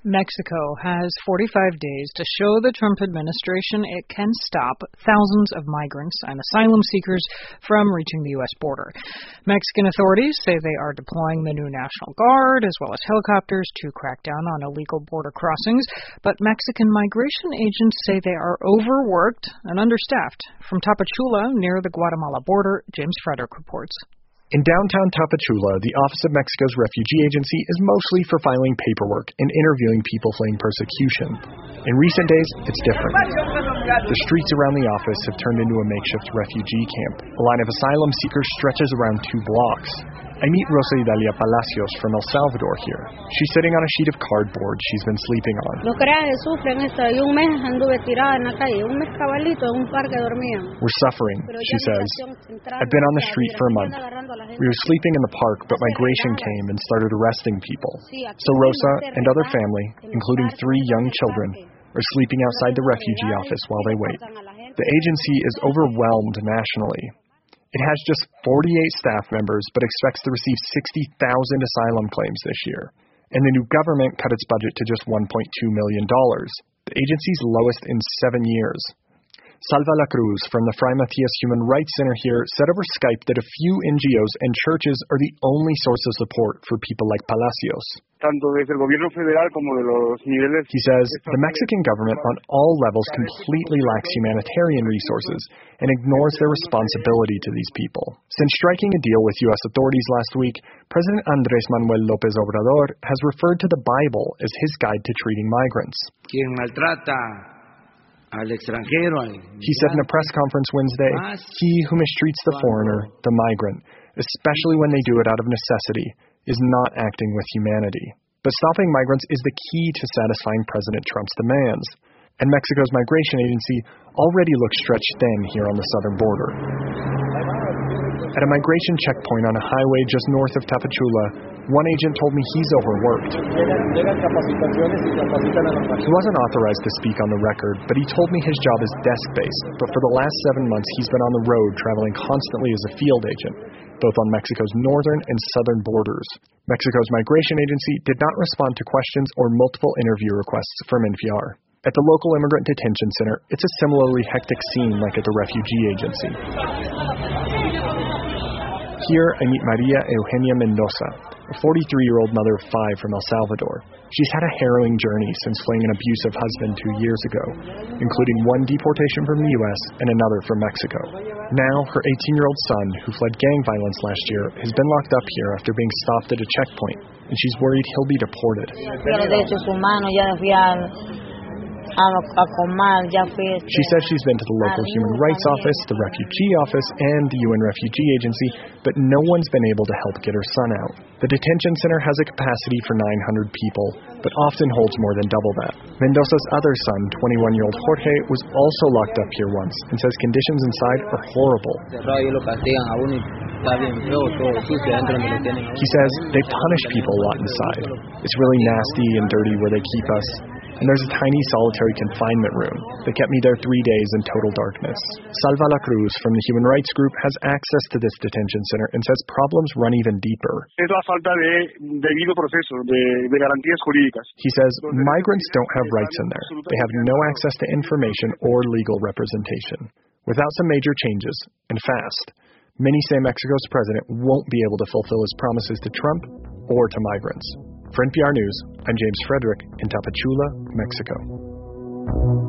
Mexico has 45 days to show the Trump administration it can stop thousands of migrants and asylum seekers from reaching the U.S. border. Mexican authorities say they are deploying the new National Guard as well as helicopters to crack down on illegal border crossings, but Mexican migration agents say they are overworked and understaffed. From Tapachula, near the Guatemala border, James Frederick reports. In downtown Tapachula, the Office of Mexico's Refugee Agency is mostly for filing paperwork and interviewing people fleeing persecution. In recent days, it's different. The streets around the office have turned into a makeshift refugee camp. A line of asylum seekers stretches around 2 blocks. I meet Rosa Idalia Palacios from El Salvador here. She's sitting on a sheet of cardboard she's been sleeping on. We're suffering, she says. I've been on the street for a month. We were sleeping in the park, but migration came and started arresting people. So Rosa and other family, including 3 young children, are sleeping outside the refugee office while they wait. The agency is overwhelmed nationally. It has just 48 staff members, but expects to receive 60,000 asylum claims this year. And the new government cut its budget to just $1.2 million, the agency's lowest in 7 years. Salva La Cruz from the Fray Matias Human Rights Center here said over Skype that a few NGOs and churches are the only source of support for people like Palacios. He says the Mexican government on all levels completely lacks humanitarian resources and ignores their responsibility to these people. Since striking a deal with U.S. authorities last week, President Andrés Manuel López Obrador has referred to the Bible as his guide to treating migrants. He said in a press conference Wednesday, he who mistreats the foreigner, the migrant, especially when they do it out of necessity, is not acting with humanity. But stopping migrants is the key to satisfying President Trump's demands. And Mexico's migration agency already looks stretched thin here on the southern border. At a migration checkpoint on a highway just north of Tapachula, one agent told me he's overworked. He wasn't authorized to speak on the record, but he told me his job is desk-based, but for the last 7 months he's been on the road traveling constantly as a field agent, both on Mexico's northern and southern borders. Mexico's migration agency did not respond to questions or multiple interview requests from NPR. At the local immigrant detention center, it's a similarly hectic scene like at the refugee agency. Here, I meet Maria Eugenia Mendoza, a 43-year-old mother of 5 from El Salvador. She's had a harrowing journey since fleeing an abusive husband 2 years ago, including 1 deportation from the U.S. and another from Mexico. Now, her 18-year-old son, who fled gang violence last year, has been locked up here after being stopped at a checkpoint, and she's worried he'll be deported. She says she's been to the local human rights office, the refugee office, and the UN Refugee Agency, but no one's been able to help get her son out. The detention center has a capacity for 900 people, but often holds more than double that. Mendoza's other son, 21-year-old Jorge, was also locked up here once and says conditions inside are horrible. He says they punish people a lot inside. It's really nasty and dirty where they keep us. And there's a tiny solitary confinement room. They kept me there 3 days in total darkness. Salva La Cruz from the Human Rights Group has access to this detention center and says problems run even deeper. He says migrants don't have rights in there. They have no access to information or legal representation. Without some major changes, and fast, many say Mexico's president won't be able to fulfill his promises to Trump or to migrants. For NPR News, I'm James Frederick in Tapachula, Mexico.